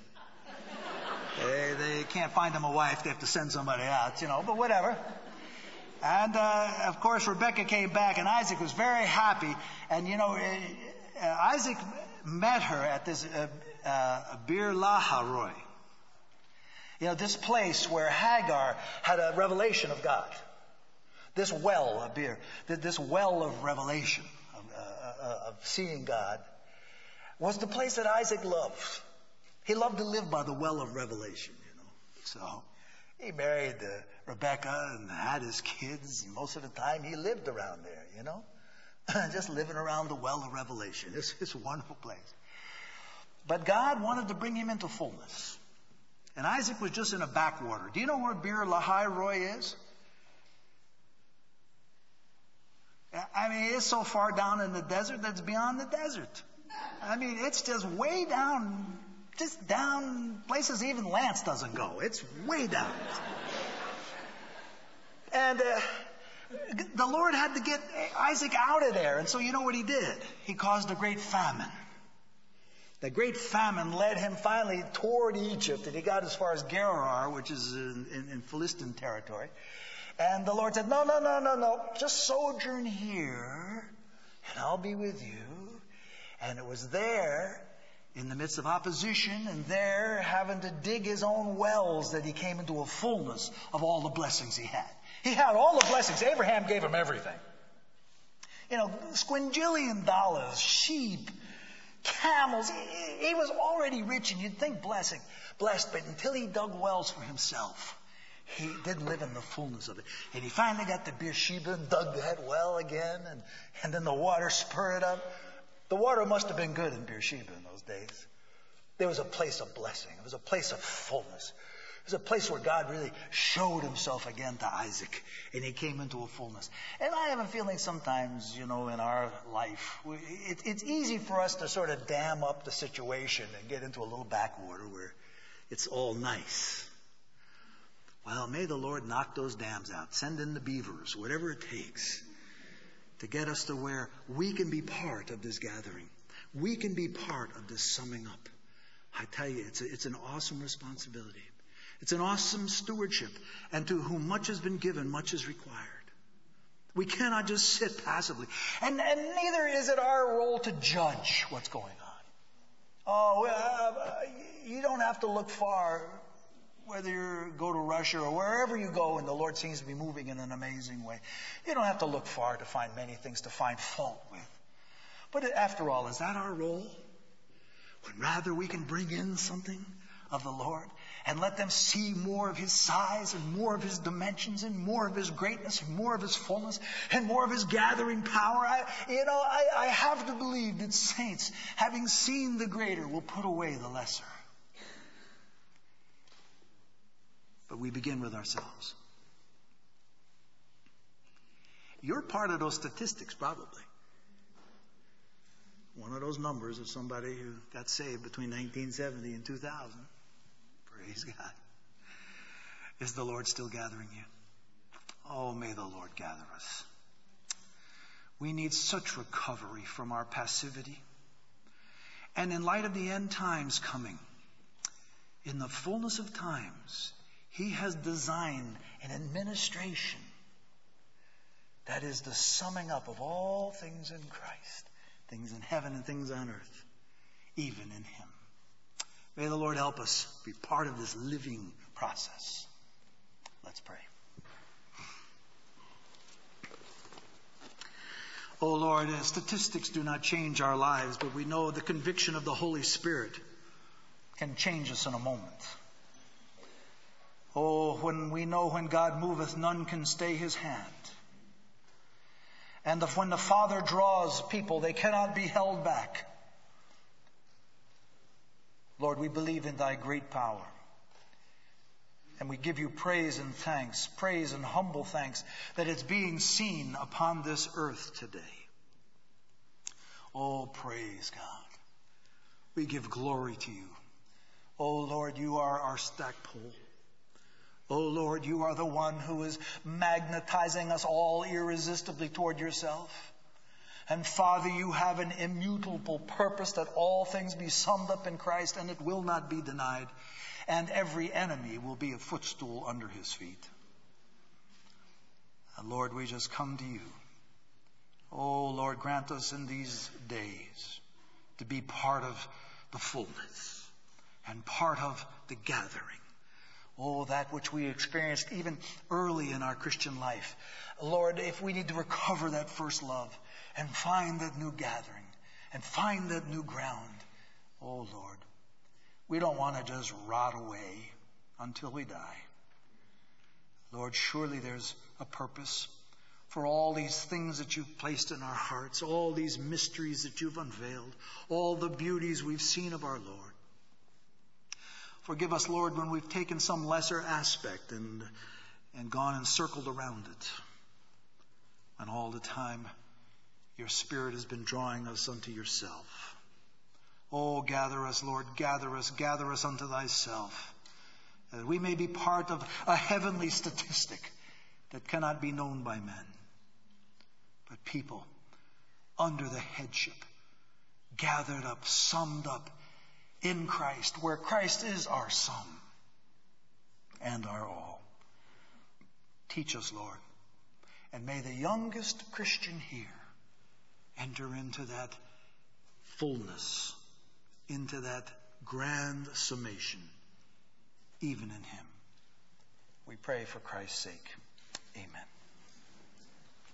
They can't find him a wife. They have to send somebody out, but whatever. And, of course, Rebekah came back, and Isaac was very happy. And, Isaac met her at this Bir Lahai Roi. This place where Hagar had a revelation of God. This well, this well of revelation, of seeing God, was the place that Isaac loved. He loved to live by the well of revelation, So he married Rebekah and had his kids. And most of the time he lived around there, just living around the well of revelation. It's a wonderful place. But God wanted to bring him into fullness. And Isaac was just in a backwater. Do you know where Bir Lahai Roi is? I mean, it's so far down in the desert that's beyond the desert. I mean, it's just way down, just down places even Lance doesn't go. It's way down. And the Lord had to get Isaac out of there. And so you know what he did? He caused a great famine. The great famine led him finally toward Egypt, and he got as far as Gerar, which is in Philistine territory. And the Lord said, no. Just sojourn here, and I'll be with you. And it was there, in the midst of opposition, and there having to dig his own wells, that he came into a fullness of all the blessings he had. He had all the blessings. Abraham gave him everything. Squinjillion dollars, sheep, camels. He was already rich, and you'd think blessed, but until he dug wells for himself, he didn't live in the fullness of it. And he finally got to Beersheba and dug that well again, and then the water spurted up. The water must have been good in Beersheba in those days. There was a place of blessing. It was a place of fullness. It was a place where God really showed himself again to Isaac, and he came into a fullness. And I have a feeling sometimes, in our life, it's easy for us to sort of dam up the situation and get into a little backwater where it's all nice. Well, may the Lord knock those dams out, send in the beavers, whatever it takes, to get us to where we can be part of this gathering. We can be part of this summing up. I tell you, it's an awesome responsibility. It's an awesome stewardship. And to whom much has been given, much is required. We cannot just sit passively. And neither is it our role to judge what's going on. You don't have to look far, whether you go to Russia or wherever you go, and the Lord seems to be moving in an amazing way. You don't have to look far to find many things to find fault with. But after all, is that our role? When rather we can bring in something of the Lord and let them see more of his size and more of his dimensions and more of his greatness and more of his fullness and more of his gathering power. I have to believe that saints, having seen the greater, will put away the lesser. But we begin with ourselves. You're part of those statistics, probably. One of those numbers of somebody who got saved between 1970 and 2000. Praise God. Is the Lord still gathering you? Oh, may the Lord gather us. We need such recovery from our passivity. And in light of the end times coming, in the fullness of times, he has designed an administration that is the summing up of all things in Christ, things in heaven and things on earth, even in him. May the Lord help us be part of this living process. Let's pray. Oh Lord, statistics do not change our lives, but we know the conviction of the Holy Spirit can change us in a moment. Oh, when we know when God moveth, none can stay his hand. And when the Father draws people, they cannot be held back. Lord, we believe in thy great power. And we give you praise and thanks, praise and humble thanks, that it's being seen upon this earth today. Oh, praise God. We give glory to you. Oh, Lord, you are our stackpole. Oh, Lord, you are the one who is magnetizing us all irresistibly toward yourself. And Father, you have an immutable purpose that all things be summed up in Christ, and it will not be denied. And every enemy will be a footstool under his feet. And Lord, we just come to you. Oh, Lord, grant us in these days to be part of the fullness and part of the gathering. Oh, that which we experienced even early in our Christian life. Lord, if we need to recover that first love and find that new gathering and find that new ground, oh, Lord, we don't want to just rot away until we die. Lord, surely there's a purpose for all these things that you've placed in our hearts, all these mysteries that you've unveiled, all the beauties we've seen of our Lord. Forgive us, Lord, when we've taken some lesser aspect and gone and circled around it. And all the time, your Spirit has been drawing us unto yourself. Oh, gather us, Lord, gather us unto thyself, that we may be part of a heavenly statistic that cannot be known by men, but people under the headship, gathered up, summed up in Christ, where Christ is our sum and our all. Teach us, Lord, and may the youngest Christian here enter into that fullness, into that grand summation, even in him. We pray for Christ's sake. Amen.